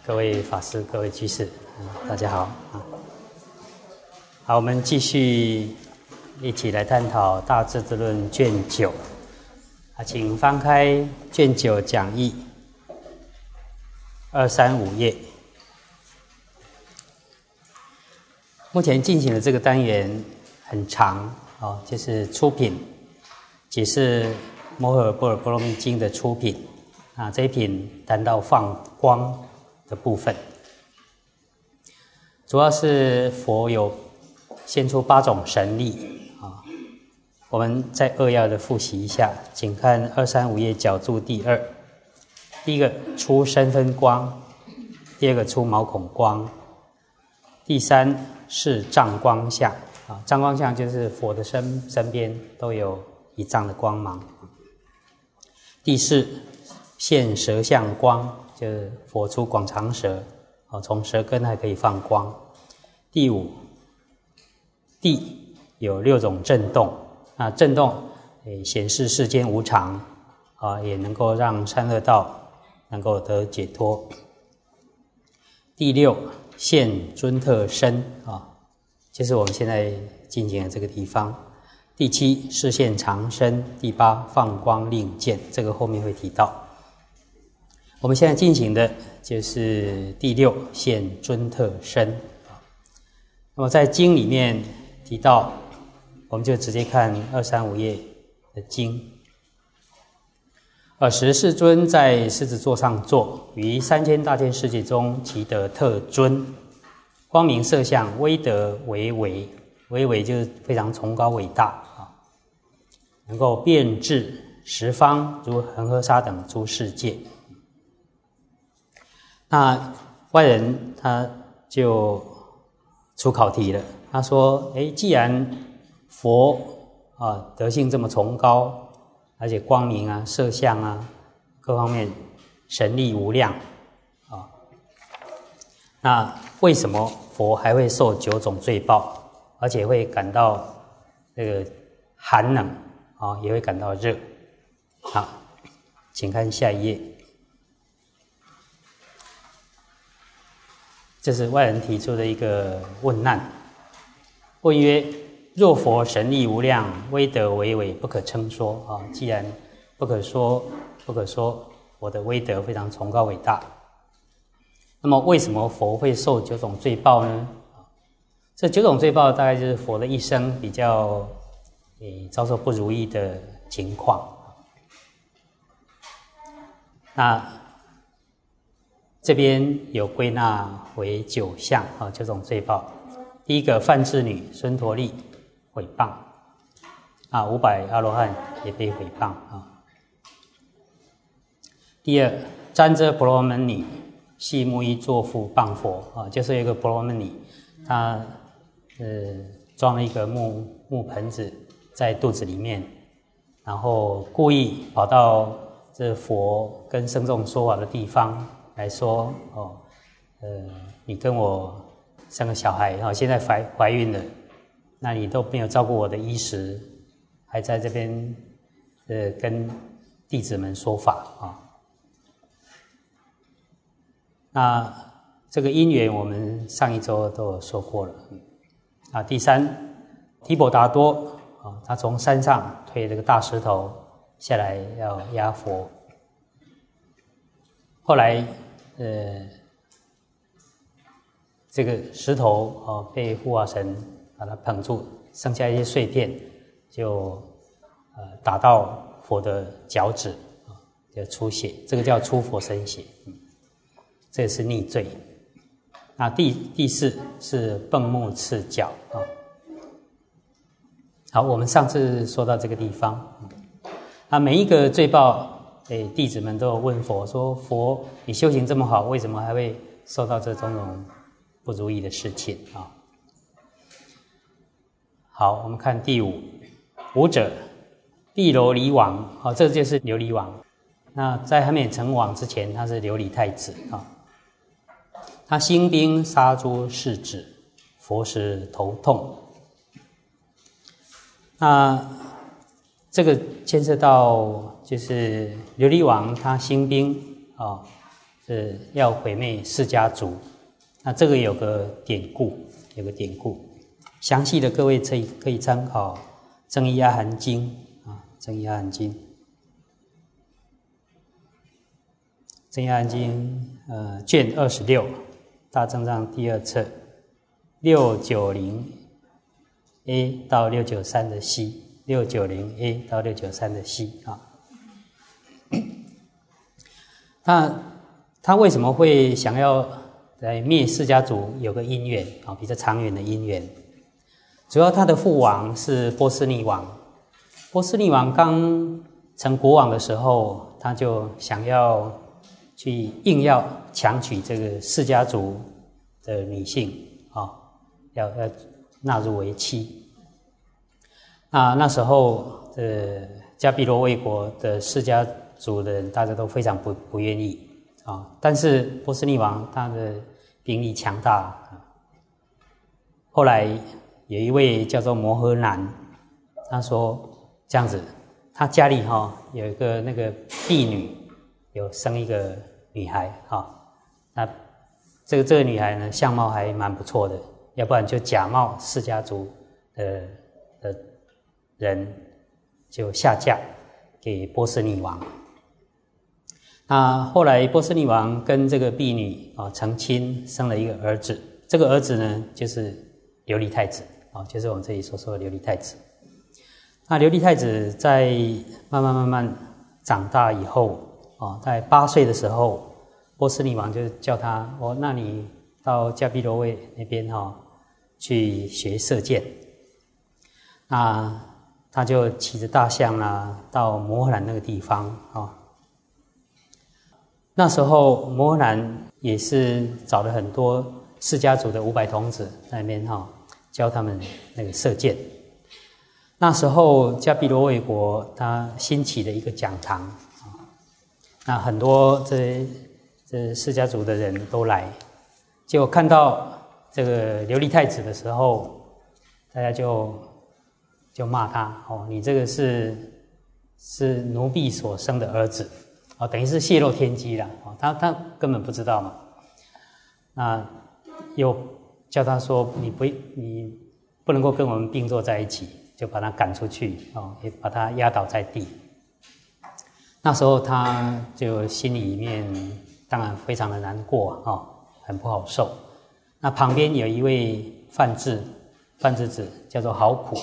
各位法师、各位居士，大家好。好，我们继续一起来探讨《大智度论》卷9。请翻开卷9讲义235页。目前进行的这个单元很长，就是出品，解释《摩诃般若波罗蜜经》的出品。这一品谈到放光的部分，主要是佛有现出8种神力我们再扼要的复习一下，请看235页角注第2。第一个出身分光，第二个出毛孔光，第3是障光相障光相就是佛的身边都有一障的光芒。第4现舌相光，就是佛出广长舌从舌根还可以放光。第5地有6种震动，震动显示世间无常也能够让三恶道能够得解脱。第6现尊特身就是我们现在进行的这个地方。第7示现长身，第8放光令见，这个后面会提到。我们现在进行的就是第6现尊特身。那么在经里面提到，我们就直接看235页的经。尔时世尊在狮子座上坐，于3000大千世界中，其得特尊，光明色相，威德巍巍，巍巍就是非常崇高伟大能够遍至十方，如恒河沙等诸世界。那外人他就出考题了，他说既然佛德性这么崇高，而且光明色相各方面神力无量那为什么佛还会受9种罪报，而且会感到这个寒冷也会感到热？好，请看下一页。这是外人提出的一个问难，问曰：若佛神力无量，威德巍巍，不可称说既然不可说，我的威德非常崇高伟大，那么为什么佛会受9种罪报呢？这9种罪报大概就是佛的一生比较遭受不如意的情况。那这边有归纳为9项9种罪报。第一个，梵志女孙陀利毁谤500阿罗汉也被毁谤第二，瞻遮婆罗门女系木衣作腹谤佛就是有一个婆罗门女，她装了一个木盆子在肚子里面，然后故意跑到这佛跟僧众说法的地方来说你跟我生个小孩现在怀孕了，那你都没有照顾我的衣食，还在这边跟弟子们说法那这个因缘我们上一周都有说过了第3，提婆达多他从山上推这个大石头下来要压佛，后来这个石头被护法神把它捧住，剩下一些碎片就打到佛的脚趾就出血，这个叫出佛身血这是逆罪。那第4是迸木刺脚好，我们上次说到这个地方每一个罪报弟子们都有问佛说，佛你修行这么好，为什么还会受到这种不如意的事情好，我们看第5者毗琉璃王这就是琉璃王。那在还没成王之前，他是琉璃太子他兴兵杀诸世子，佛时头痛。那这个牵涉到就是琉璃王他兴兵是要毁灭释迦族。那这个有个典故，详细的各位可以参考《增一阿含经》啊，《增一阿含经》，《增一阿含经》卷26，大正藏第2册690A 到693的 C，690A 到693的 C 啊。他为什么会想要来灭释迦族？有个因缘啊，比较长远的因缘。主要他的父王是波斯匿王，波斯匿王刚成国王的时候，他就想要去硬要强娶这个释迦族的女性啊，要纳入为妻。那时候迦毗罗卫国的释迦族的人，大家都非常不愿意啊。但是波斯匿王他的兵力强大，后来有一位叫做摩诃男，他说这样子，他家里有一个那个婢女，有生一个女孩那这个女孩呢，相貌还蛮不错的，要不然就假冒释迦族的人，就下嫁给波斯匿王。那后来波斯匿王跟这个婢女成亲，生了一个儿子。这个儿子呢，就是琉璃太子就是我们这里所说的琉璃太子。那琉璃太子在慢慢长大以后在8岁的时候，波斯匿王就叫他那你到迦毗罗卫那边去学射箭。那他就骑着大象到摩诃兰那个地方那时候摩诃兰也是找了很多释迦族的500童子在那边教他们那个射箭。那时候迦毗罗卫国他兴起了一个讲堂那很多这释迦族的人都来，结果看到这个琉璃太子的时候，大家就骂他你这个是奴婢所生的儿子等于是泄露天机了他根本不知道嘛。那又叫他说你不能够跟我们并坐在一起，就把他赶出去也把他压倒在地。那时候他就心里面当然非常的难过很不好受。那旁边有一位梵志子叫做好苦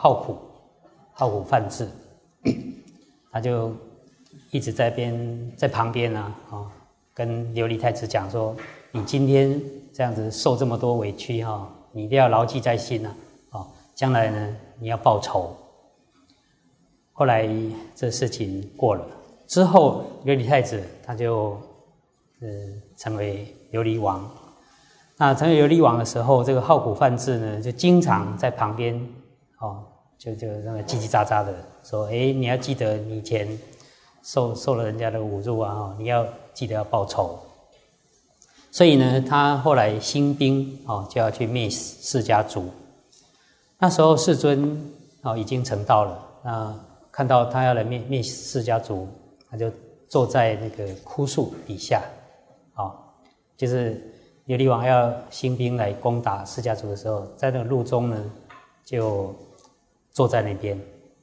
梵志，他就一直在旁边跟琉璃太子讲说，你今天这样子受这么多委屈你一定要牢记在心将来呢你要报仇。后来这事情过了之后，琉璃太子他就成为琉璃王。那成为琉璃王的时候，这个好苦梵志呢就经常在旁边就那么叽叽喳喳的说你要记得你以前受了人家的侮辱你要记得要报仇。所以呢他后来兴兵就要去灭释迦族。那时候世尊已经成道了，那看到他要来灭释迦族，他就坐在那个枯树底下就是琉璃王要兴兵来攻打释迦族的时候，在那个路中呢就坐在那边。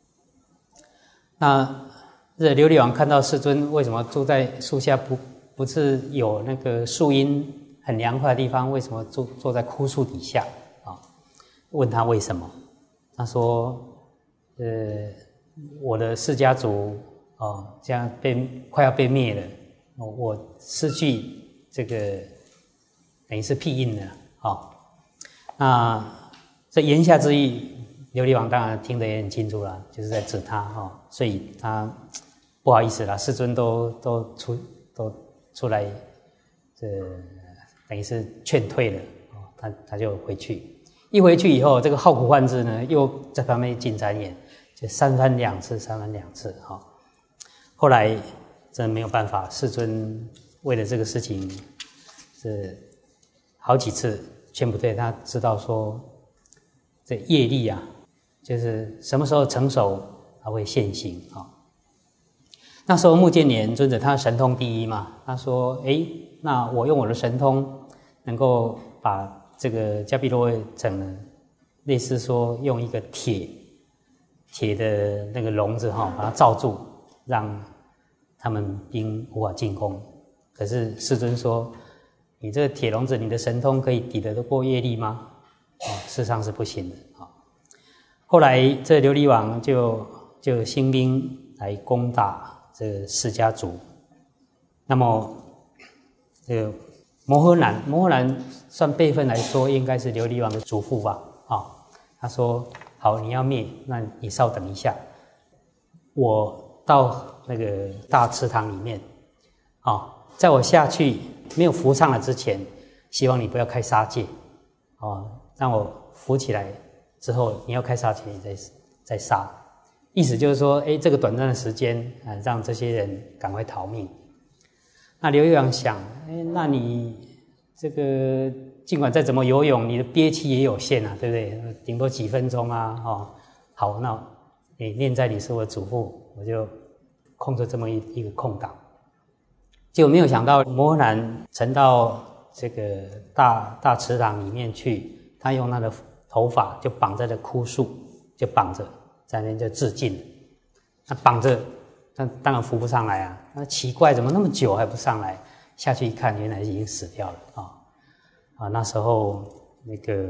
那这琉璃王看到世尊为什么坐在树下，不是有那个树荫很凉快的地方，为什么坐在枯树底下问他为什么。他说我的释迦族这样快要被灭了我失去这个等于是庇荫了那这言下之意，琉璃王当然听得也很清楚了，就是在指他所以他不好意思啦，世尊都出来等于是劝退了他就回去。一回去以后，这个好苦梵志呢又在旁边进谗言，就三番两次后来真的没有办法，世尊为了这个事情是好几次劝不退。他知道说这业力就是什么时候成熟他会现行那时候目犍连尊者他神通第一嘛，他说：那我用我的神通，能够把这个迦毗罗卫城呢，类似说用一个铁的那个笼子把它罩住，让他们兵无法进攻。可是世尊说：你这个铁笼子，你的神通可以抵得过业力吗？事实上是不行的。后来这琉璃王就兴兵来攻打这个释迦族。那么这个摩诃南算辈分来说，应该是琉璃王的祖父吧？他说：好，你要灭，那你稍等一下，我到那个大池塘里面，在我下去没有浮上来之前，希望你不要开杀戒，让我浮起来之后，你要开杀戒，你再杀。意思就是说，这个短暂的时间让这些人赶快逃命。那琉璃王想，那你这个尽管再怎么游泳，你的憋气也有限啊，对不对？顶多几分钟啊，好，那你念在你是我的祖父，我就空着这么一个空档。结果没有想到，摩诃南沉到这个大池塘里面去，他用他的头发就绑在了枯树，就绑着在那边就自尽了。那绑着，那当然浮不上来啊。那奇怪，怎么那么久还不上来？下去一看，原来已经死掉了那时候那个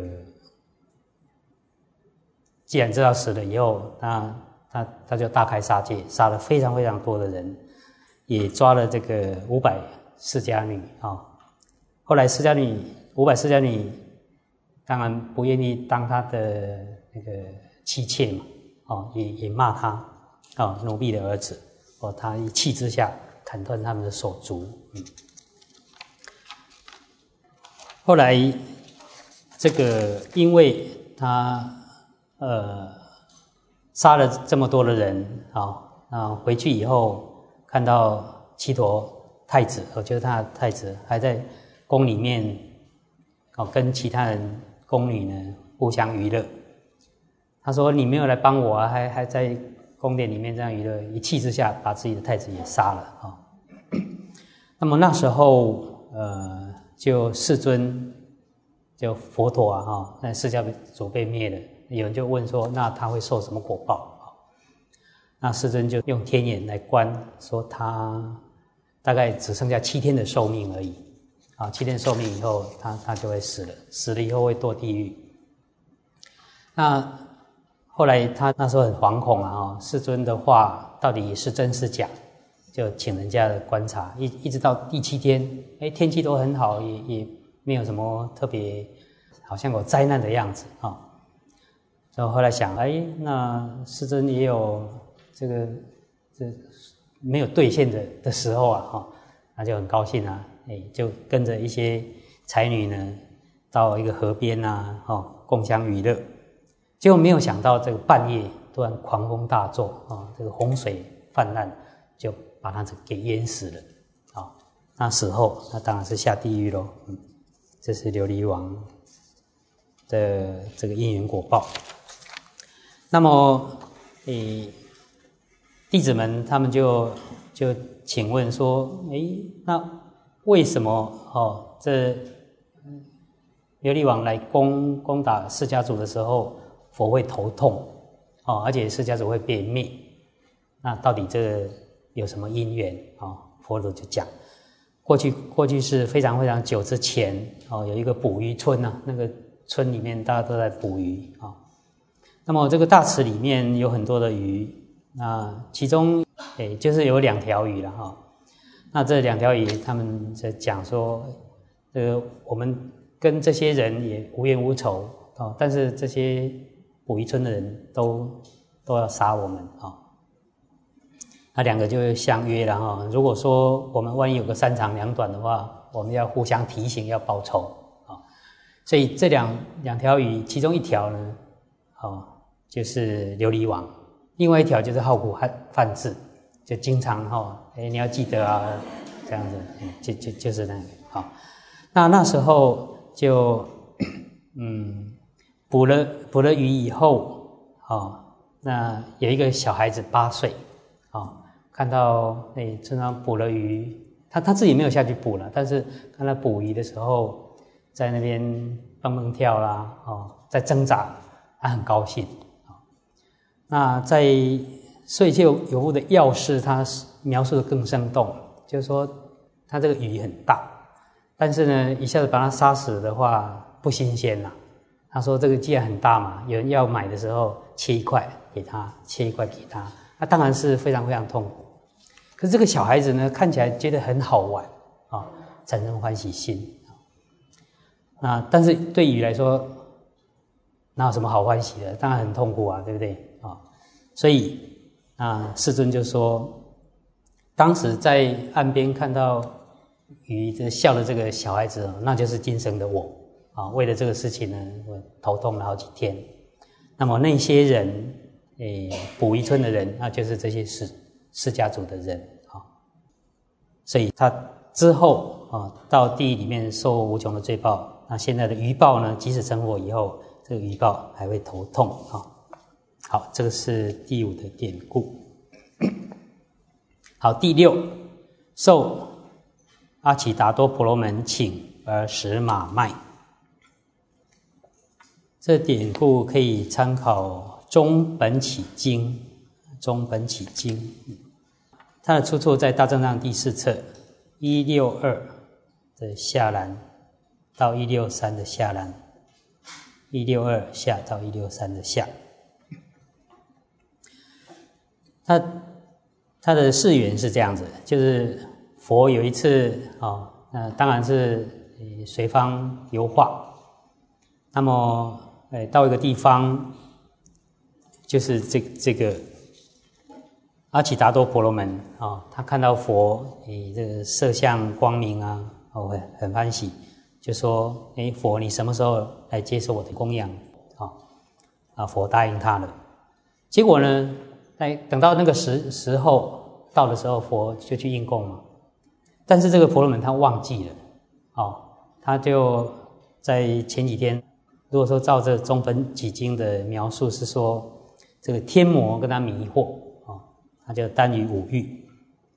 既然知道死了以后，他就大开杀戒，杀了非常非常多的人，也抓了这个500释迦女后来500释迦女当然不愿意当他的那个妻妾嘛，也骂他奴婢的儿子，他一气之下砍断他们的手足。后来这个因为他杀了这么多的人回去以后看到祇陀太子，就是他的太子还在宫里面跟其他人宫女呢互相娱乐。他说：你没有来帮我啊，还在宫殿里面这样娱乐，一气之下把自己的太子也杀了那么那时候就世尊就佛陀那释迦族被灭了，有人就问说，那他会受什么果报那世尊就用天眼来观，说他大概只剩下7天的寿命而已7天寿命以后他就会死了，死了以后会堕地狱。那后来他那时候很惶恐世尊的话到底是真是假，就请人家的观察，一直到第7天，天气都很好，也没有什么特别，好像有灾难的样子所以后来想，那世尊也有这没有兑现的时候那就很高兴就跟着一些才女呢到一个河边共相娱乐。结果没有想到这个半夜突然狂风大作这个洪水泛滥，就把他给淹死了那死后那当然是下地狱咯。这是琉璃王的这个因缘果报。那么弟子们他们就请问说，那为什么这琉璃王来攻打释迦族的时候，佛会头痛而且释迦族会被灭？那到底这个有什么因缘佛陀就讲，过去是非常非常久之前有一个捕鱼村那个村里面大家都在捕鱼那么这个大池里面有很多的鱼，那其中就是有2条鱼了那这2条鱼他们在讲说，我们跟这些人也无冤无仇但是这些捕鱼村的人都要杀我们那2个就相约了如果说我们万一有个3长2短的话，我们要互相提醒，要报仇所以这两条鱼，其中1条呢就是琉璃王，另外1条就是好苦梵志，就经常你要记得这样子就是那个那时候就捕了鱼以后那有一个小孩子8岁看到村长捕了鱼，他自己没有下去捕了，但是看他捕鱼的时候，在那边蹦蹦跳啦，在挣扎，他很高兴。那在《岁戒有物》的药师，他描述的更生动，就是说他这个鱼很大，但是呢，一下子把它杀死的话不新鲜啦。他说这个既然很大嘛，有人要买的时候切一块给他，切一块给他，那当然是非常非常痛苦。可是这个小孩子呢，看起来觉得很好玩啊，产生欢喜心。那但是对鱼来说，哪有什么好欢喜的？当然很痛苦啊，对不对啊？所以世尊就说，当时在岸边看到鱼这笑的这个小孩子，那就是今生的我啊。为了这个事情呢，我头痛了好几天。那么那些人，捕鱼村的人，那就是这些释迦族的人啊。所以他之后到地狱里面受无穷的罪报。那现在的鱼报呢，即使成佛以后，这个鱼报还会头痛啊。好，这个是第5的典故。好，第6，受阿耆达多婆罗门请而食马麦。这典故可以参考《中本启经》，中本启经，它的出处在大正藏第4册162的下栏到163的下栏，162下到163的下。它的事缘是这样子，就是佛有一次当然是随方游化，那么到一个地方，就是这个阿耆达多婆罗门他看到佛这个色相光明啊，很欢喜，就说佛你什么时候来接受我的供养佛答应他了。结果呢，等到那个时候到的时候，佛就去应供嘛。但是这个婆罗门他忘记了他就在前几天，如果说照这中本启经的描述是说，这个天魔跟他迷惑他就耽于五欲，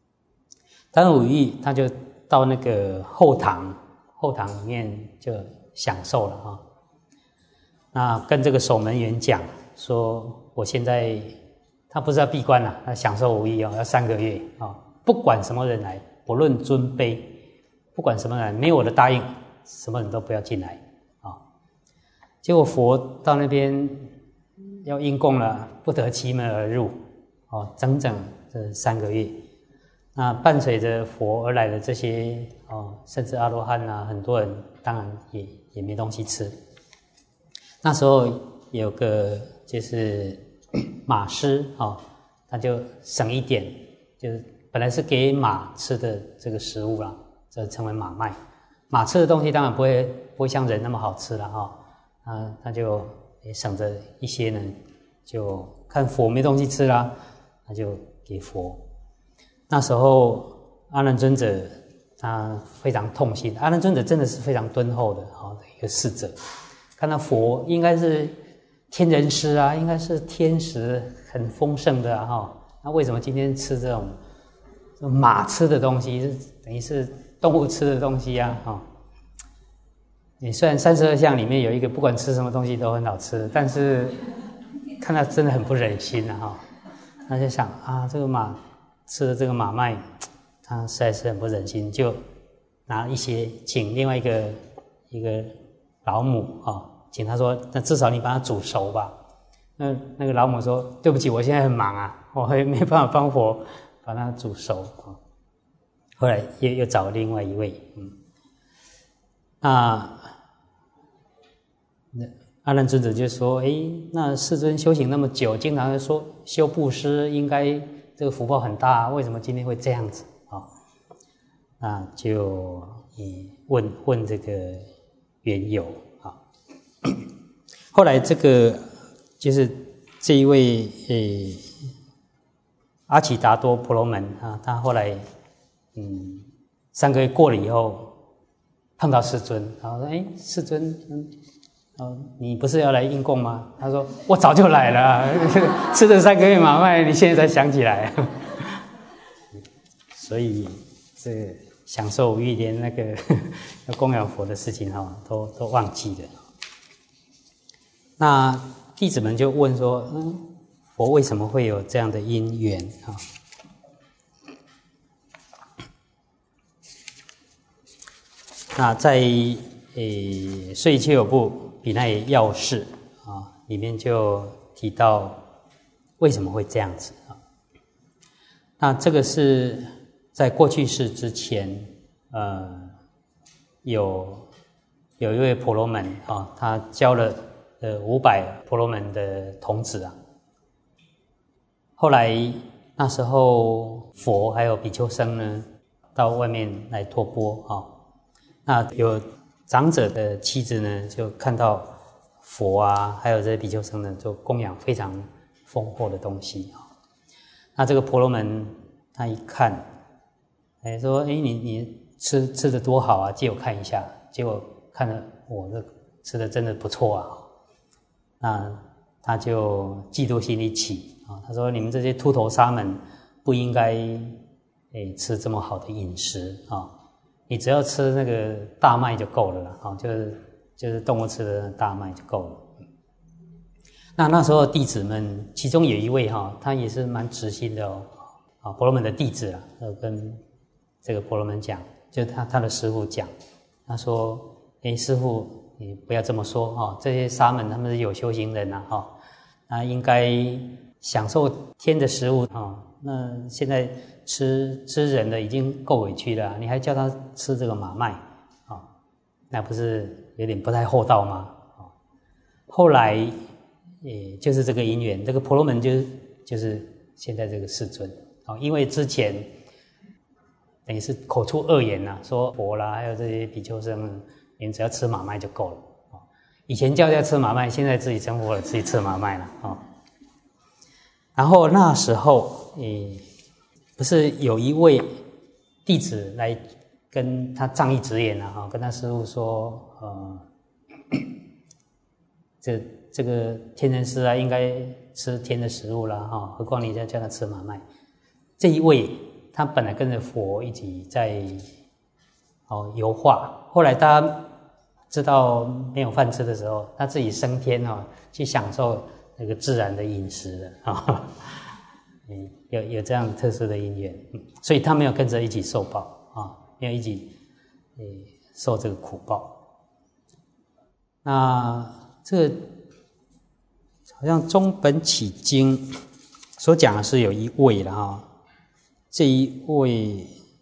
他就到那个后堂里面就享受了那跟这个守门员讲说，我现在他不是要闭关了，他享受无益要3个月不管什么人来，不论尊卑，不管什么人，没有我的答应，什么人都不要进来结果佛到那边要应供了，不得其门而入整整这3个月。那伴随着佛而来的这些甚至阿罗汉很多人当然也没东西吃。那时候有个就是马师他就省一点，就是本来是给马吃的这个食物啦，这称为马麦。马吃的东西当然不会像人那么好吃了他就省着一些呢，就看佛没东西吃啦，他就给佛。那时候阿难尊者他非常痛心，阿难尊者真的是非常敦厚的一个侍者，看到佛应该是天人师应该是天食很丰盛的那为什么今天吃这种马吃的东西，等于是动物吃的东西你虽然32相里面有一个不管吃什么东西都很好吃，但是看他真的很不忍心他就想这个马吃的这个马麦，他实在是很不忍心，就拿一些请另外一个老母请他说，那至少你把它煮熟吧。那个老母说，对不起，我现在很忙我还没办法帮佛把它煮熟后来又找另外一位阿难尊者就说，那世尊修行那么久，经常说修布施应该这个福报很大，为什么今天会这样子那就问这个缘由后来这个就是这一位阿耆达多婆罗门他后来3个月过了以后碰到世尊，然后说世尊你不是要来应供吗？他说我早就来了吃了3个月马麦，你现在才想起来所以这享受五欲，连那个要供养佛的事情都忘记了。那弟子们就问说：佛为什么会有这样的因缘啊？那在说切有部比那要事啊里面就提到为什么会这样子啊？那这个是在过去世之前，有一位婆罗门啊，他教了500婆罗门的童子啊。后来那时候佛还有比丘僧呢，到外面来托钵啊。那有长者的妻子呢，就看到佛啊，还有这些比丘僧呢，就供养非常丰厚的东西啊。那这个婆罗门他一看，说：你吃的多好啊，借我看一下。结果看了我这吃的真的不错啊。那他就嫉妒心一起啊，他说：你们这些秃头沙门不应该吃这么好的饮食啊，你只要吃那个大麦就够了啦，就是动物吃的大麦就够了。那时候弟子们其中有一位他也是蛮直心的婆罗门的弟子跟这个婆罗门讲，就他的师父讲，他说：师父你不要这么说这些沙门他们是有修行人那应该享受天的食物那现在吃人的已经够委屈了，你还叫他吃这个马麦那不是有点不太厚道吗？后来就是这个因缘，这个婆罗门就是现在这个世尊因为之前等于是口出恶言说佛啦还有这些比丘僧，你们只要吃马麦就够了以前叫大家吃马麦，现在自己成佛了，自己吃马麦了然后那时候不是有一位弟子来跟他仗义直言跟他师父说这个天人师应该吃天的食物啦何况你再叫他吃马麦。这一位他本来跟着佛一起在游化，后来大家知道没有饭吃的时候，他自己升天去享受那个自然的饮食了有这样特殊的因缘，所以他没有跟着一起受报没有一起受这个苦报。那这个好像中本起经所讲的是有一位了这一位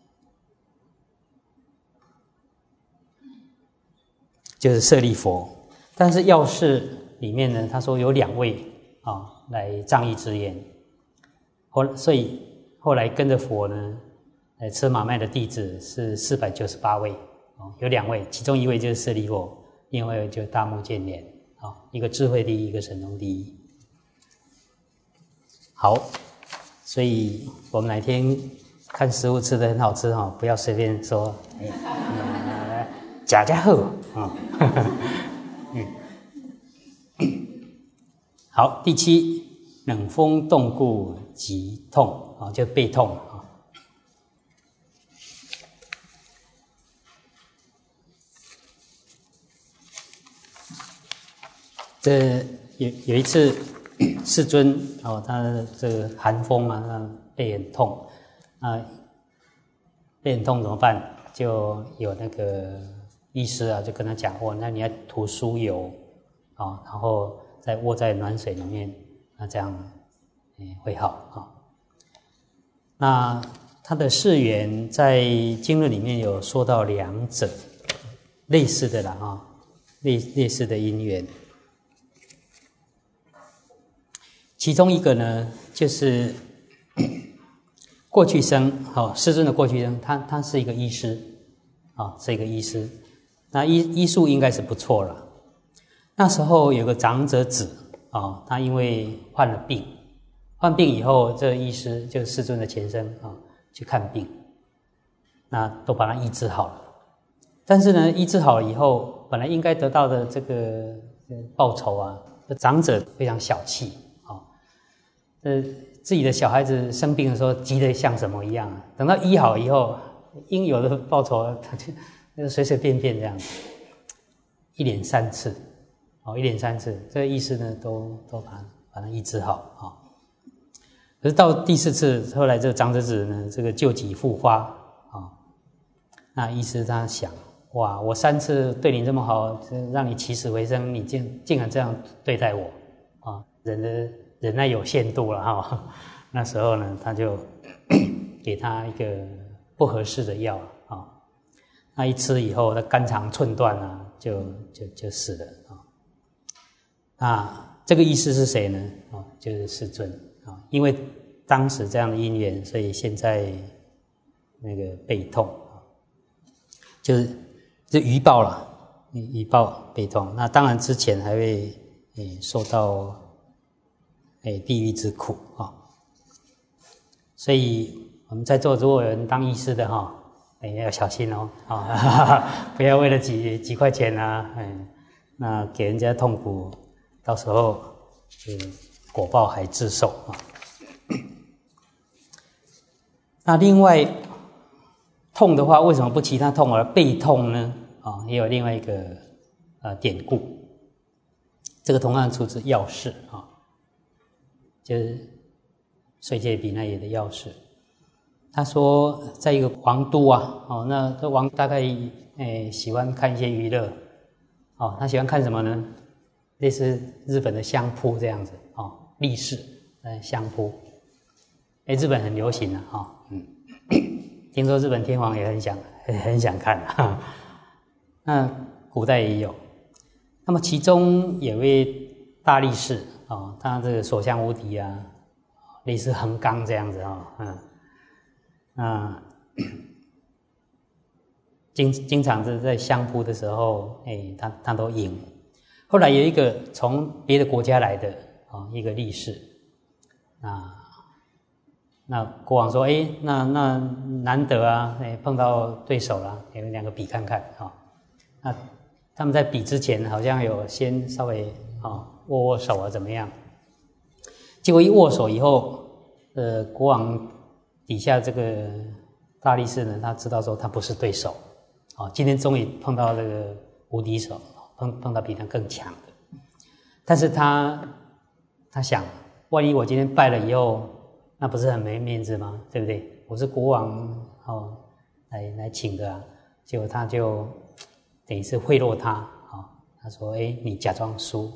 就是舍利弗，但是要事里面呢，他说有2位来仗义直言，所以后来跟着佛呢吃马麦的弟子是498位有2位，其中一位就是舍利弗，另外一位就是大目犍连一个智慧第一，一个神通第一。好，所以我们哪天看食物吃得很好吃不要随便说假家好好，第7，冷风动故即痛就背痛这有一次世尊他这个寒风背很痛背很痛怎么办？就有那个医师就跟他讲那你要涂酥油然后再卧在暖水里面，那这样会好那他的释源在经论里面有说到2者类似的啦类似的因缘。其中一个呢，就是过去生世尊的过去生，他是一个医师是一个医师，那医术应该是不错了。那时候有个长者子他因为患了病，患病以后，这个医师就是世尊的前身去看病，那都把他医治好了。但是呢，医治好了以后，本来应该得到的这个报酬这长者非常小气自己的小孩子生病的时候急得像什么一样啊，等到医好以后，应有的报酬他就随随便便这样子，一连3次，一连3次，这个医师呢都把他医治好啊。可是到第4次，后来这个长子子呢，这个旧疾复发啊，那医师他想，哇，我3次对你这么好，让你起死回生，你竟然这样对待我啊！人的忍耐有限度了哈。那时候呢，他就给他一个不合适的药啊，那一吃以后，他肝肠寸断啊，就死了啊。那这个医师是谁呢？就是世尊啊，因为当时这样的因缘，所以现在那个背痛啊，就是余报了，余报背痛。那当然之前还会受到地狱之苦啊。所以我们在座如果有人当医师的哈，要小心哦啊，不要为了几块钱啊，那给人家痛苦，到时候果报还自受啊。那另外痛的话，为什么不其他痛而背痛呢？也有另外一个典故，这个同样出自药释啊，就是碎戒比那也的药释。他说，在一个王都啊，那这王大概喜欢看一些娱乐，他喜欢看什么呢？类似日本的相扑这样子立式相扑，日本很流行啊，听说日本天皇也很想看啊。那古代也有，那么其中有位大力士他这个所向无敌啊，类似横纲这样子经常是在相扑的时候，他都赢。后来有一个从别的国家来的一个力士，那国王说，那难得啊，碰到对手了，你们2个比看看那他们在比之前好像有先稍微握手啊怎么样？结果一握手以后，国王底下这个大力士呢，他知道说他不是对手，今天终于碰到这个无敌手，碰到比他更强的。但是他想，万一我今天败了以后，那不是很没面子吗？对不对？我是国王来请的啊。结果他就等于是贿赂他他说你假装输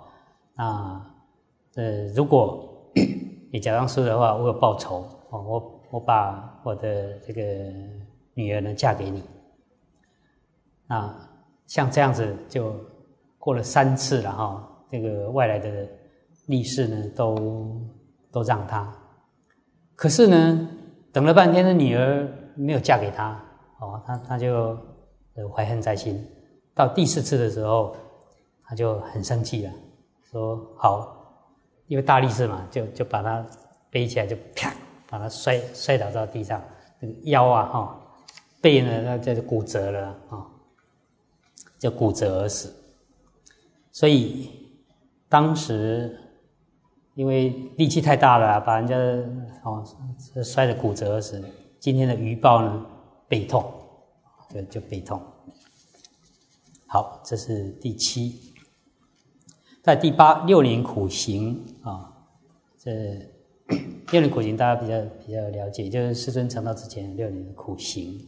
如果你假装输的话，我有报酬我把我的这个女儿呢嫁给你。那像这样子就过了3次了这个外来的力士呢都让他，可是呢等了半天的女儿没有嫁给他他就怀恨在心。到第4次的时候，他就很生气了，说好，因为大力士嘛，就把他背起来，就啪把他摔倒到地上，那个腰背呢那就骨折了就骨折而死。所以当时因为力气太大了把人家摔得骨折而死。今天的余报呢，背痛，就背痛。好，这是第7。在第8，6年苦行这6年苦行大家比较了解，就是世尊成道之前6年的苦行。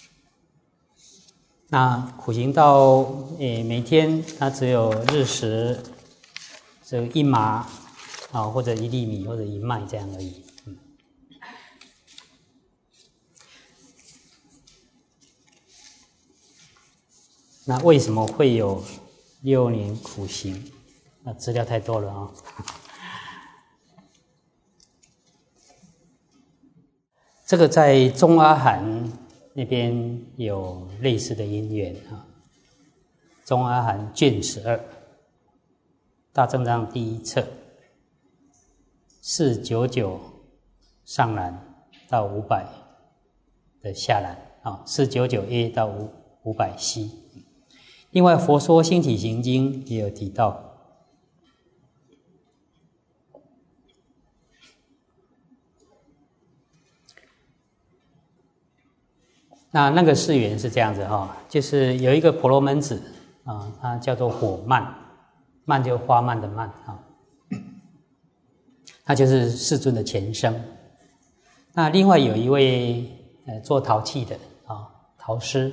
那苦行到每天他只有日食这个1麻或者1粒米或者1麦这样而已。那为什么会有6年苦行？那资料太多了这个在中阿含那边有类似的因缘中阿含卷12，大正藏第1册499上栏到500的下栏499A 到500C。另外，《佛说兴起行经》也有提到， 那个誓言是这样子就是有一个婆罗门子他叫做火曼，曼就花曼的曼他就是世尊的前生。那另外有一位做陶器的陶师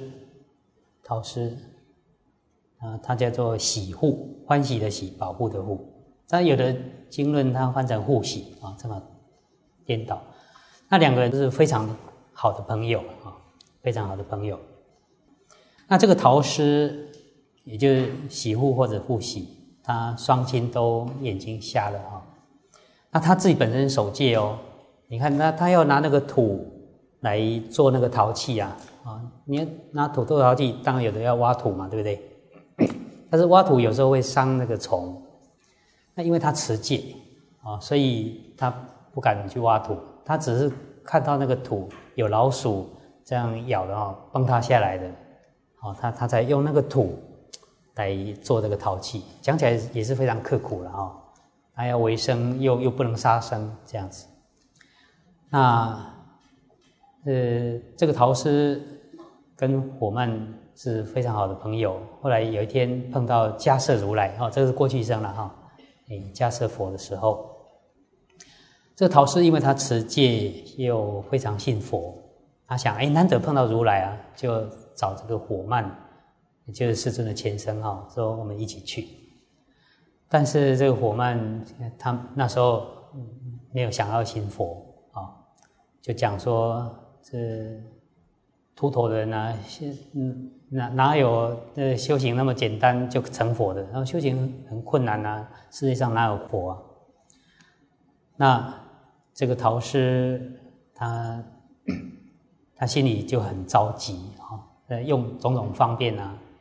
他叫做喜护，欢喜的喜，保护的护。但有的经论他翻成护喜这么颠倒。那两个人都是非常好的朋友非常好的朋友。那这个陶师，也就是喜护或者护喜，他双亲都眼睛瞎了那他自己本身守戒你看他要拿那个土来做那个陶器你拿土做陶器，当然有的要挖土嘛，对不对？但是挖土有时候会伤那个虫，那因为他持戒所以他不敢去挖土，他只是看到那个土有老鼠这样咬的崩塌下来的他才用那个土来做这个陶器。讲起来也是非常刻苦了他要为生又不能杀生这样子。那这个陶师跟火曼是非常好的朋友。后来有一天碰到迦摄如来这个是过去生了迦摄佛的时候，这个陶师因为他持戒又非常信佛，他想难得碰到如来就找这个火曼，也就是世尊的前身说我们一起去。但是这个火曼他那时候没有想要信佛就讲说这秃头的人哪有修行那么简单就成佛的，然后修行很困难世界上哪有佛那这个陶师他心里就很着急用种种方便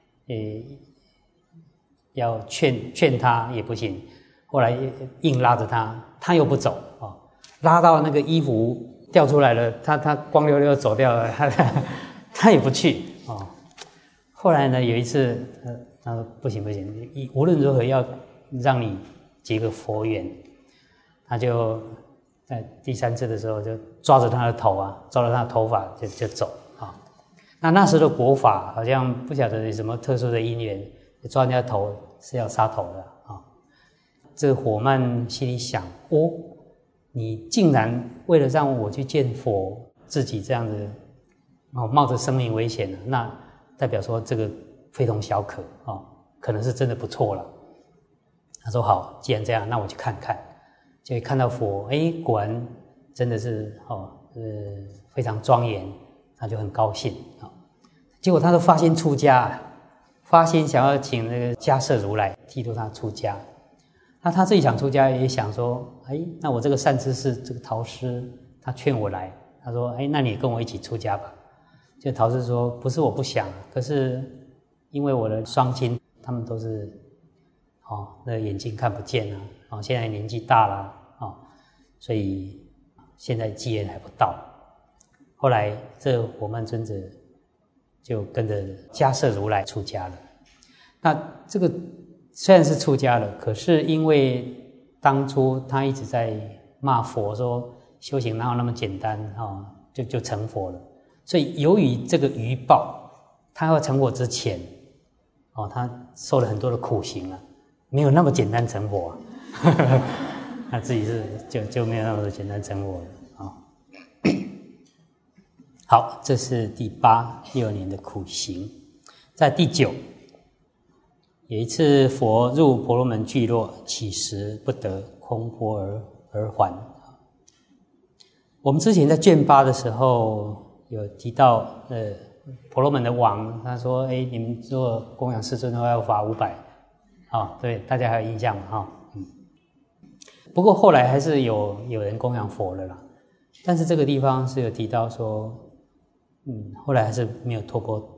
要劝他也不行，后来硬拉着他又不走拉到那个衣服掉出来了，他光溜溜走掉了，他也不去后来呢，有一次他说不行，无论如何要让你结个佛缘。他就在第3次的时候就抓着他的头抓着他的头发就走那时的国法好像不晓得有什么特殊的因缘，抓人家头是要杀头的这个火曼心里想你竟然为了让我去见佛，自己这样子冒着生命危险那代表说这个非同小可可能是真的不错了。他说好，既然这样，那我去看看。就看到佛，果然真的是非常庄严，他就很高兴结果他就发心出家，发心想要请那个迦摄如来剃度他出家。那他自己想出家，也想说那我这个善知识这个陶师他劝我来，他说那你跟我一起出家吧。就陶师说不是我不想，可是因为我的双亲他们都是那眼睛看不见现在年纪大了所以现在机缘还不到。后来这火曼尊者就跟着迦摄如来出家了。那这个虽然是出家了，可是因为当初他一直在骂佛说修行哪有那么简单就成佛了，所以由于这个余报，他要成佛之前他受了很多的苦行没有那么简单成佛他自己就没有那么简单成佛了好，这是第6年的苦行。在第9，有一次佛入婆罗门聚落，乞食不得，空钵而还。我们之前在卷8的时候有提到婆罗门的王他说你们做供养世尊的话要罚500对，大家还有印象吗不过后来还是有人供养佛了啦。但是这个地方是有提到说后来还是没有托钵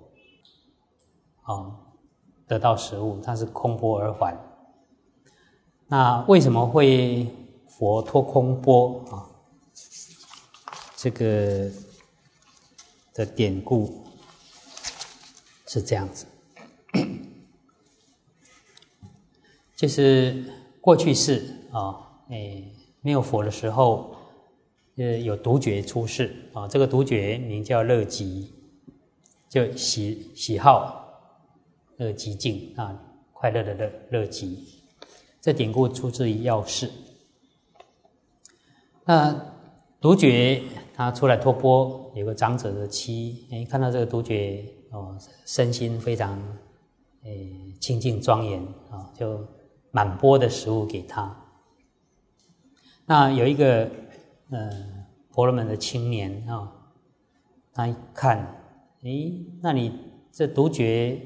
得到食物，他是空钵而还。那为什么会佛托空钵这个的典故是这样子就是过去世没有佛的时候有独觉出世这个独觉名叫乐极。 就喜好极静啊，快乐的乐极。这典故出自于《药释》。那独觉他出来托钵，有个长者的妻，看到这个独觉身心非常清净庄严啊，就满钵的食物给他。那有一个婆罗门的青年啊，他一看，那你这独觉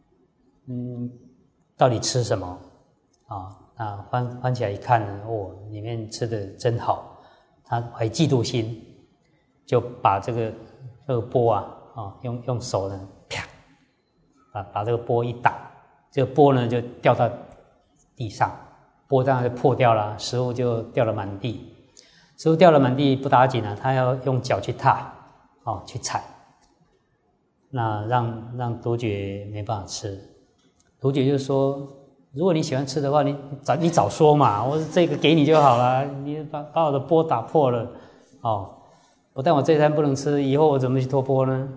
到底吃什么啊？那翻起来一看呢，里面吃的真好。他怀嫉妒心，就把这个钵用手呢，啪，把这个钵一打，这个钵呢就掉到地上，钵当然就破掉了，食物就掉了满地。食物掉了满地不打紧啊，他要用脚去踏，去踩，那让独觉没办法吃。独觉就说，如果你喜欢吃的话，你早说嘛，我这个给你就好了。你把我的钵打破了，不但我这餐不能吃，以后我怎么去托钵呢？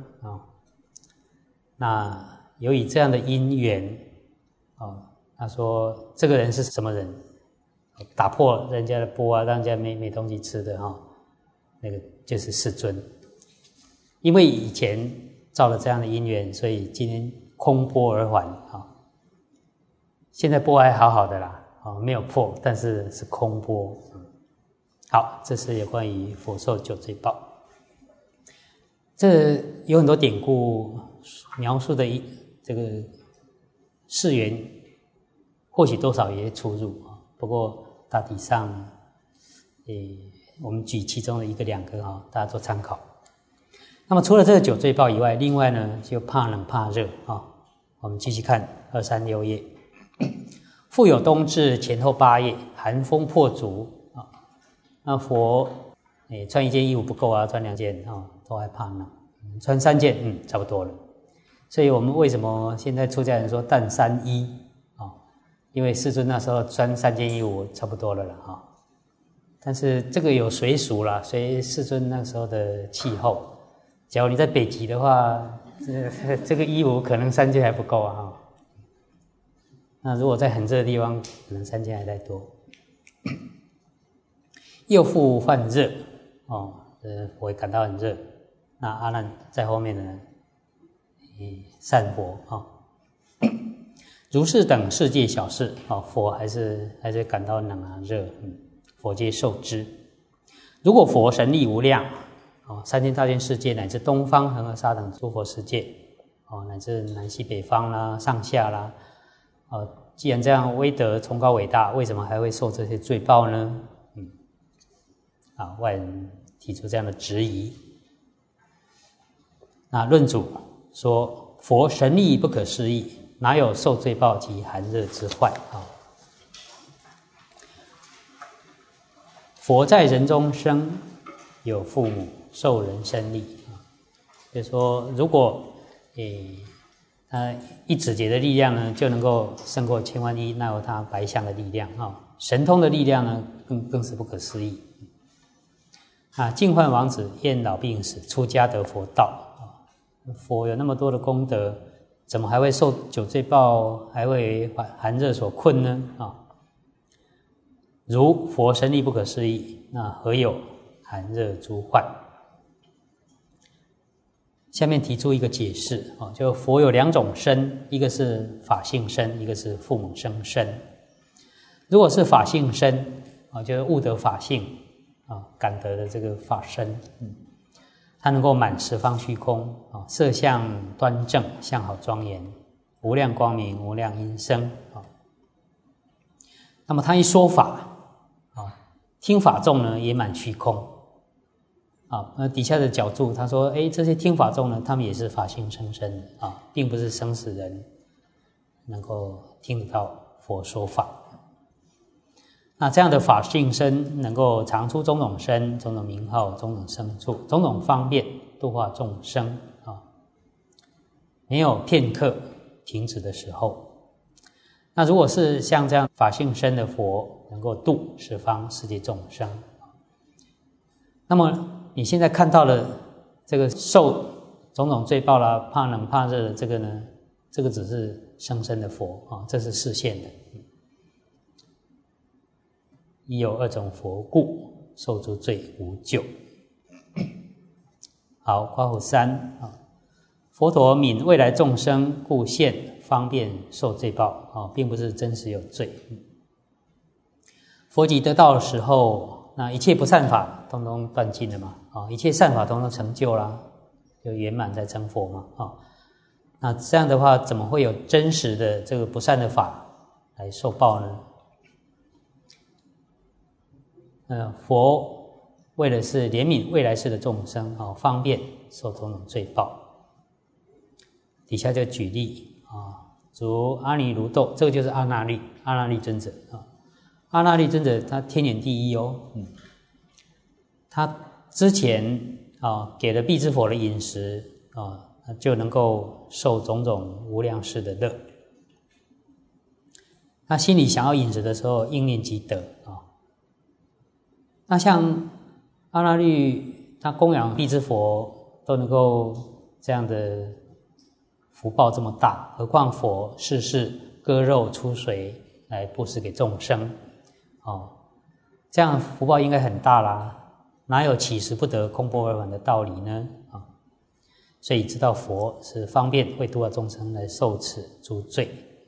那由于这样的因缘，他说这个人是什么人？打破人家的钵啊，让人家没东西吃的那个就是世尊。因为以前造了这样的因缘，所以今天空钵而还现在钵还好好的啦，没有破，但是是空钵。好，这是有关于佛受酒醉报。这有很多典故描述的这个事缘，或许多少有些出入不过大体上，我们举其中的一个两个大家做参考。那么除了这个酒醉报以外，另外呢就怕冷怕热我们继续看236页。复有冬至前后8夜，寒风破足那佛穿1件衣服不够啊，穿2件都害怕冷，穿3件差不多了。所以我们为什么现在出家人说但3衣因为世尊那时候穿3件衣服差不多了啦但是这个有随俗啦，随世尊那时候的气候。假如你在北极的话，这个衣服可能3件还不够那如果在很热的地方，可能3件还太多。又复犯热我会感到很热。那阿难在后面呢，散佛如是等世界小事佛还是感到冷热佛皆受之。如果佛神力无量3000大千世界乃至东方恒河沙等诸佛世界乃至南西北方啦、上下啦既然这样威德崇高伟大，为什么还会受这些罪报呢？外人提出这样的质疑。那论主说，佛神力不可思议，哪有受罪报及寒热之患佛在人中生，有父母受人身力就是说，如果一指节的力量呢，就能够胜过千万亿，那有他白象的力量神通的力量呢，更是不可思议净幻王子厌老病死，出家得佛道佛有那么多的功德，怎么还会受酒醉报，还会寒热所困呢如佛神力不可思议，那何有寒热诸患？下面提出一个解释就佛有2种身，一个是法性身，一个是父母生身。如果是法性身就是悟得法性感得的这个法身它能够满十方虚空色相端正，相好庄严，无量光明，无量音声那么他一说法听法众呢也满虚空那底下的角注他说这些听法众呢，他们也是法性生身并不是生死人能够听得到佛说法。那这样的法性身能够常出种种身、种种名号、种种生处、种种方便度化众生没有片刻停止的时候。那如果是像这样法性身的佛，能够度十方世界众生，那么你现在看到了这个受种种罪报啦，怕冷怕热的这个呢，这个只是生身的佛啊，这是示现的。亦有二种佛故，受诸罪无救。好，括弧3啊，佛陀悯未来众生，故现方便受罪报啊，并不是真实有罪。佛即得道的时候，那一切不善法通通断尽了嘛啊，一切善法通通成就啦，就圆满才成佛嘛啊。那这样的话，怎么会有真实的这个不善的法来受报呢？佛为的是怜悯未来世的众生啊，方便受种种罪报。底下就举例啊，如阿尼卢豆，这个就是阿那律尊者啊。阿那律尊者他天眼第一哦，他之前啊给了辟支佛的饮食啊，就能够受种种无量世的乐。他心里想要饮食的时候，应念即得啊。那像阿那律他供养辟支佛都能够这样的福报这么大，何况佛世世割肉出水来布施给众生哦，这样福报应该很大啦，哪有起食不得空钵而返的道理呢？啊，所以知道佛是方便为度化众生来受此诸罪。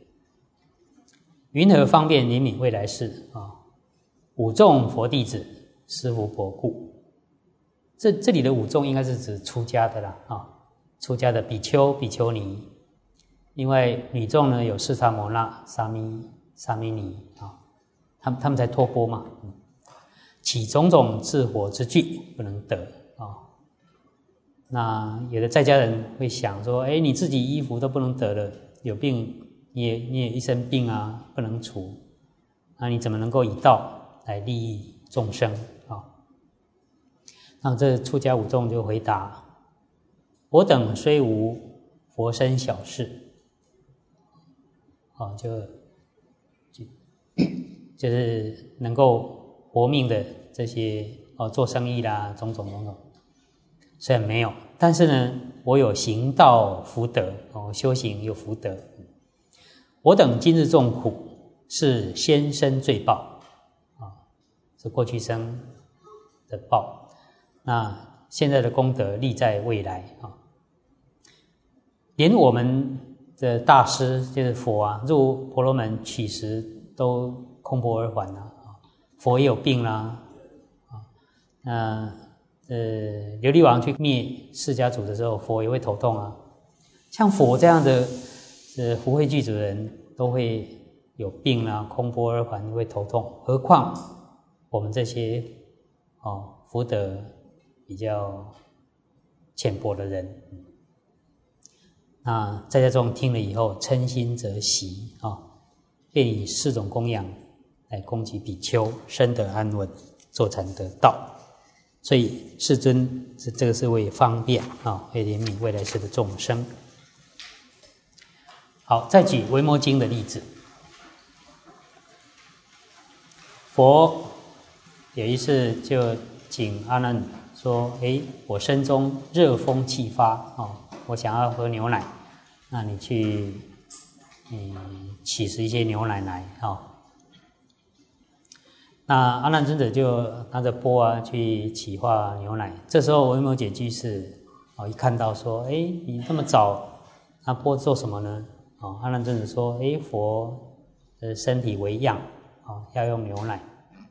云何方便怜悯未来世啊？五众佛弟子施福薄故。这里的五众应该是指出家的啦啊，出家的比丘、比丘尼。另外女众呢有释迦牟那、沙弥尼啊，他们才脱钵嘛，起种种治火之具不能得啊。那有的在家人会想说，你自己衣服都不能得了，有病你也一身病啊，不能除，那你怎么能够以道来利益众生啊？那这出家五众就回答：我等虽无佛身小事，啊，就是能够活命的这些做生意啦，种种，虽然没有，但是呢，我有行道福德修行有福德。我等今日众苦，是先生罪报啊，是过去生的报。那现在的功德立在未来啊，连我们的大师就是佛啊，入婆罗门取食都空钵而返啊，佛也有病啦啊，琉璃王去灭释迦族的时候，佛也会头痛啊。像佛这样的福慧具足的人都会有病啊，空钵而返会头痛，何况我们这些福德比较浅薄的人。那在家中听了以后，嗔心则喜啊，便以4种供养来供给比丘，深得安稳，坐禅得道。所以世尊这个是为方便啊，为怜悯未来世的众生。好，再举《维摩经》的例子。佛有一次就请阿难说：“我身中热风气发我想要喝牛奶，那你去起食一些牛奶来那阿难尊者就拿着钵去起化牛奶。这时候维摩诘居士一看到说：“你这么早拿钵做什么呢？”阿难尊者说：“佛的身体为样要用牛奶。”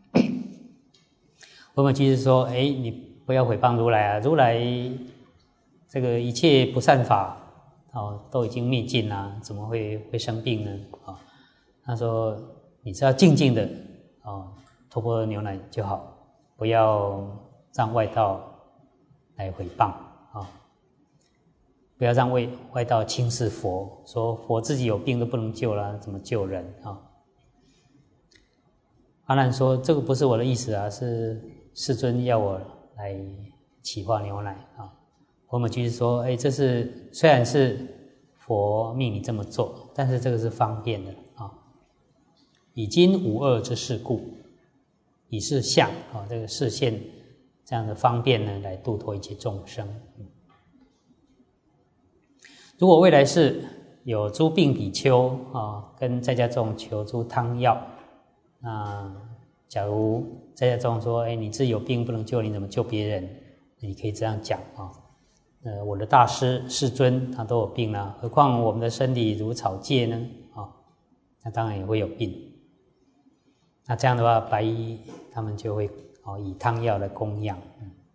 维摩诘居士说：“你不要毁谤如来啊！如来这个一切不善法都已经灭尽了，怎么会生病呢？”他说：“你只要静静的托钵牛奶就好，不要让外道来毁谤不要让外道轻视佛，说佛自己有病都不能救了，怎么救人阿难说：“这个不是我的意思啊，是世尊要我来起化牛奶维摩诘居士说：“这是虽然是佛命你这么做，但是这个是方便的已经无二之事故，以是相这个示现这样的方便呢，来度脱一切众生。” 如果未来世有诸病比丘跟在家众求诸汤药，那假如在家众说，你自己有病不能救，你怎么救别人？你可以这样讲我的大师世尊他都有病了，何况我们的身体如草芥呢？那当然也会有病。那这样的话，白衣他们就会以汤药来供养。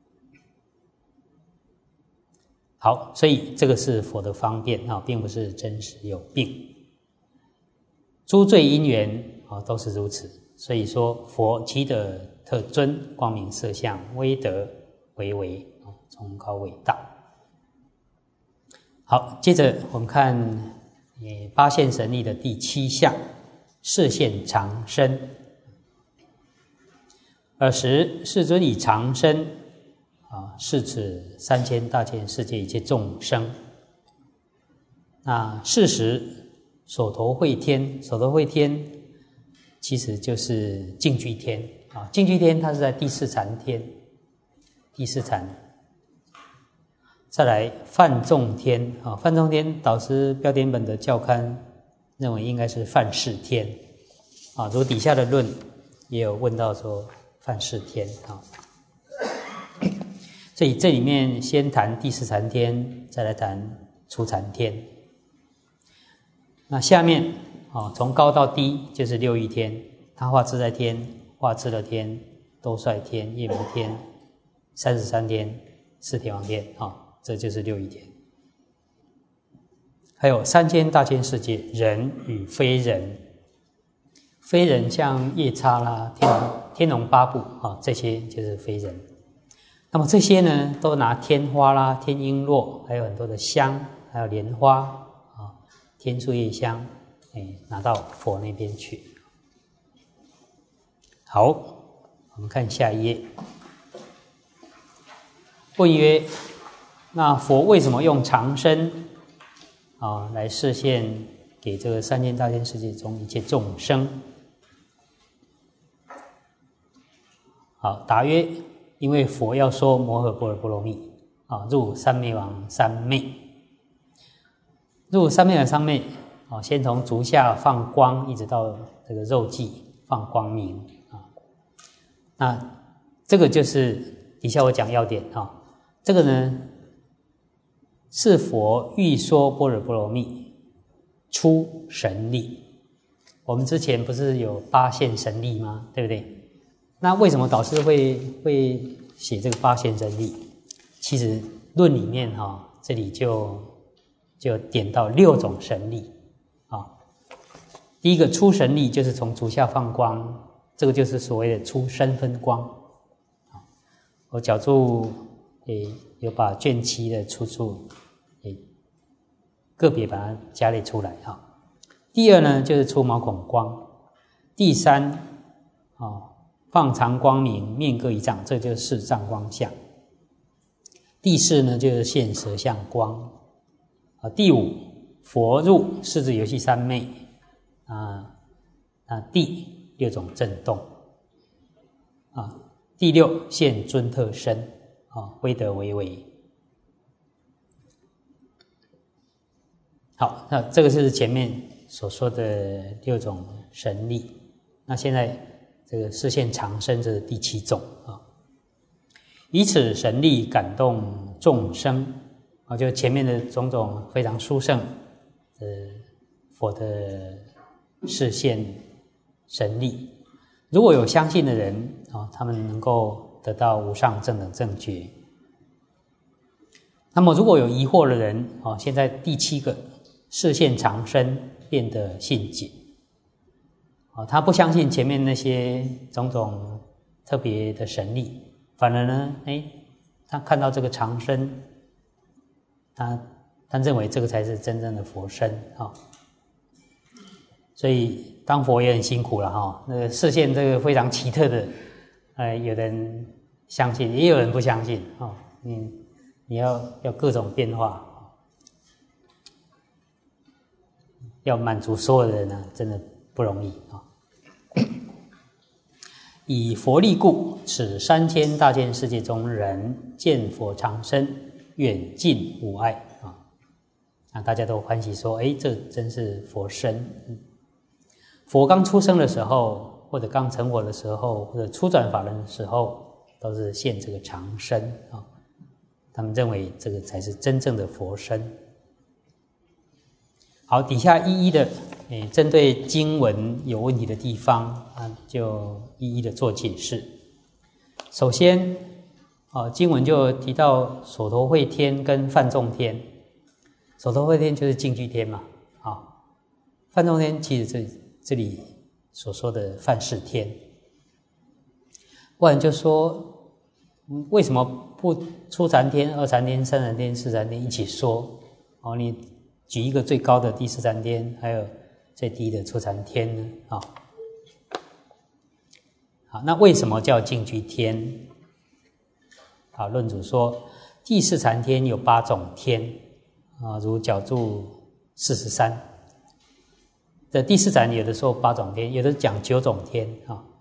好，所以这个是佛的方便并不是真实有病。诸罪因缘都是如此，所以说佛积德特尊，光明色相，威德为为，崇高伟大。好，接着我们看八现神力的第7项，示现长身。尔时世尊以长身示此3000大千世界一切众生。那是时所头会天，所头会天其实就是净居天净居天它是在第4禅天，第4禅。再来梵众天梵众天导师标点本的校勘认为应该是梵世天如底下的论也有问到说梵世天所以这里面先谈第4禅天，再来谈初禅天。那下面从高到低就是6欲天，他化自在天、化自乐天、兜率天、夜摩天、33天、四天王天这就是6欲天。还有3000大千世界，人与非人。非人像夜叉啦、天龙八部这些就是非人。那么这些呢，都拿天花啦、天璎珞，还有很多的香，还有莲花天树叶香，拿到佛那边去。好，我们看下一页。问曰：那佛为什么用长身来示现给这个3000大千世界中一切众生？好，答曰：因为佛要说摩诃般若波罗蜜入三昧王三昧。入三昧王三昧先从足下放光，一直到这个肉际放光明那这个就是底下我讲要点这个呢是佛欲说般若波罗蜜出神力。我们之前不是有8现神力吗？对不对？那为什么导师会写这个8现神力？其实论里面这里就点到6种神力第一个出神力就是从足下放光，这个就是所谓的出3分光我角注有把卷7的出处个别把它加列出来第二呢就是出毛孔光，第3放长光明，面各一丈，这就是4丈光相。第4呢就是现舌相光第5佛入四智游戏三昧第6种震动第6现尊特身威德为为。好，那这个是前面所说的6种神力。那现在这个示现长身，这是第7种以此神力感动众生就前面的种种非常殊胜佛的示现神力，如果有相信的人他们能够得到无上正等正觉。那么如果有疑惑的人现在第7个示现长身变得信解他不相信前面那些种种特别的神力，反而呢他看到这个长身，他认为这个才是真正的佛身所以当佛也很辛苦了那个示现这个非常奇特的有人相信，也有人不相信你要各种变化要满足所有的人真的不容易以佛力故，此3000大千世界中人见佛长身，远近无碍大家都欢喜说，这真是佛身。佛刚出生的时候，或者刚成佛的时候，或者初转法轮的时候，都是现这个长身啊。他们认为这个才是真正的佛身。好，底下一一的针对经文有问题的地方就一一的做解释。首先经文就提到所陀会天跟梵众天。所陀会天就是净居天嘛，梵众天其实这里所说的梵世天。不然就说为什么不初禅天、二禅天、三禅天、四禅天一起说？你举一个最高的第四禅天，还有最低的初禅天呢？好，那为什么叫净居天？论主说第四禅天有8种天如角柱43的第四禅，有的说8种天，有的讲9种天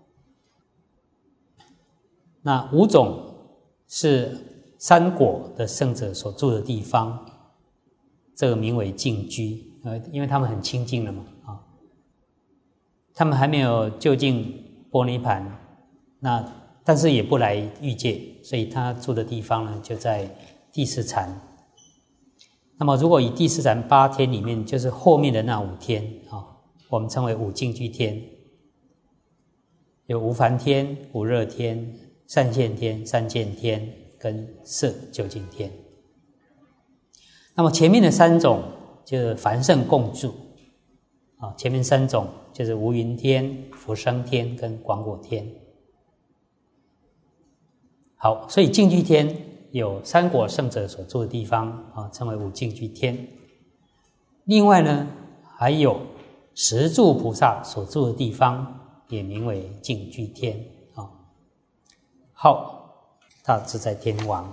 那5种是三果的圣者所住的地方，这个名为净居，因为他们很清净了嘛他们还没有究竟般涅槃，但是也不来欲界，所以他住的地方呢就在第四禅。那么如果以第四禅8天里面，就是后面的那5天我们称为5净居天，有无烦天、无热天、善现天、三见天跟色究竟天。那么前面的3种就是凡圣共住前面3种就是无云天、福生天跟广果天。好，所以净居天有三果圣者所住的地方称为5净居天。另外呢，还有十住菩萨所住的地方，也名为净居天号大自在天王。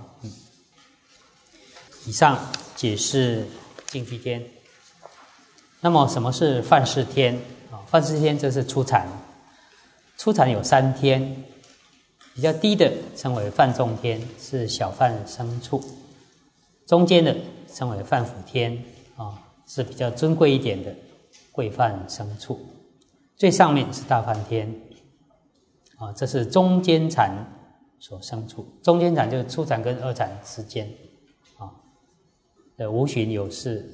以上解释净居天。那么什么是梵世天？梵世天这是初禅。初禅有3天，比较低的称为梵众天，是小梵生处；中间的称为梵辅天是比较尊贵一点的贵梵生处；最上面是大梵天这是中间禅所生处。中间禅就是初禅跟二禅之间无寻有事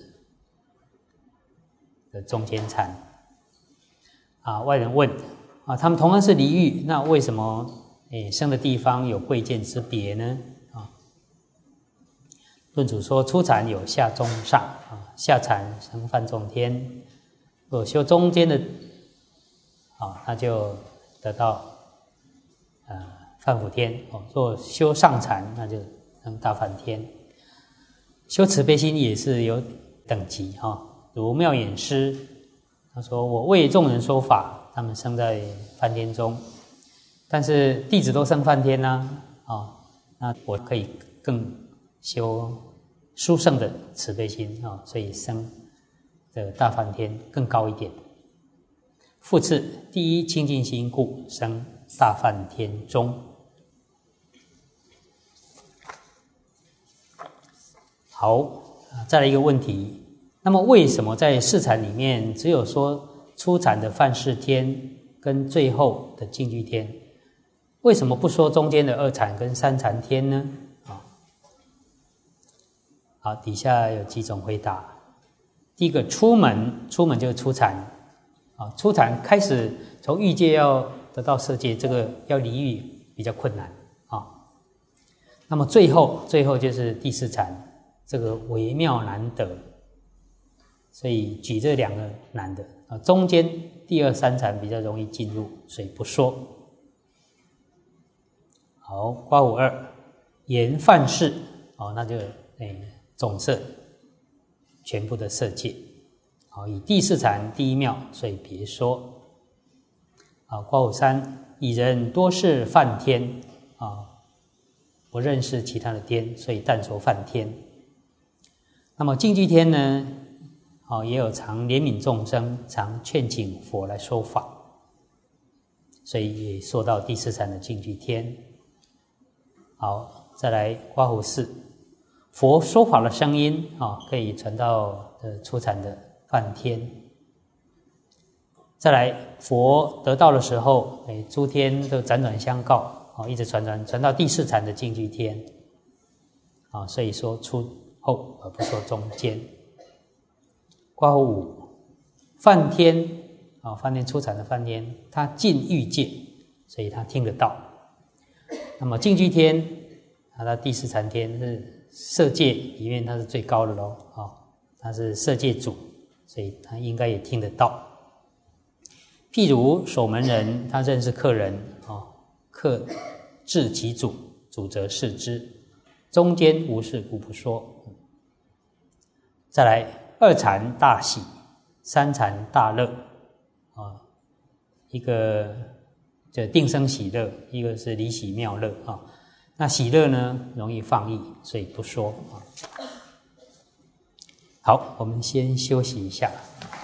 的中间禅外人问他们同样是离欲，那为什么生的地方有贵贱之别呢？论主说初禅有下中上下禅生梵众天，如果修中间的那就得到梵辅天若修上禅那就生大梵天。修慈悲心也是有等级如妙演师他说我为众人说法，他们生在梵天中，但是弟子都生梵天那我可以更修殊胜的慈悲心所以生的大梵天更高一点。复次，第一清净心故生大梵天中。好，再来一个问题，那么为什么在四禅里面只有说初禅的梵世天跟最后的净居天，为什么不说中间的二禅跟三禅天呢？好，底下有几种回答。第一个，出门就是初禅初禅开始从欲界要得到色界，这个要离欲比较困难那么最后就是第四禅，这个微妙难得，所以举这2个难的中间第2、3禅比较容易进入，所以不说。好，刮胡2言梵世那就总摄全部的色界以第四禅第一妙，所以别说刮胡3以人多是梵天不认识其他的天，所以但说梵天。那么净居天呢也有常怜悯众生，常劝请佛来说法，所以也说到第四禅的净居天。好，再来刮胡4 佛说法的声音可以传到初禅的梵天。再来，佛得道的时候，诸天都辗转相告，一直传到第四禅的净居天。所以说出后而不说中间。括弧5，梵天梵天初禅的梵天，他尽欲界，所以他听得到。那么净居天，他第四禅天是色界里面他是最高的咯，他是色界主，所以他应该也听得到。譬如守门人，他认识客人，客至其主，主则视之，中间无事故不说。再来，二禅大喜，三禅大乐，一个就定生喜乐，一个是离喜妙乐。那喜乐呢，容易放逸，所以不说。好，我们先休息一下。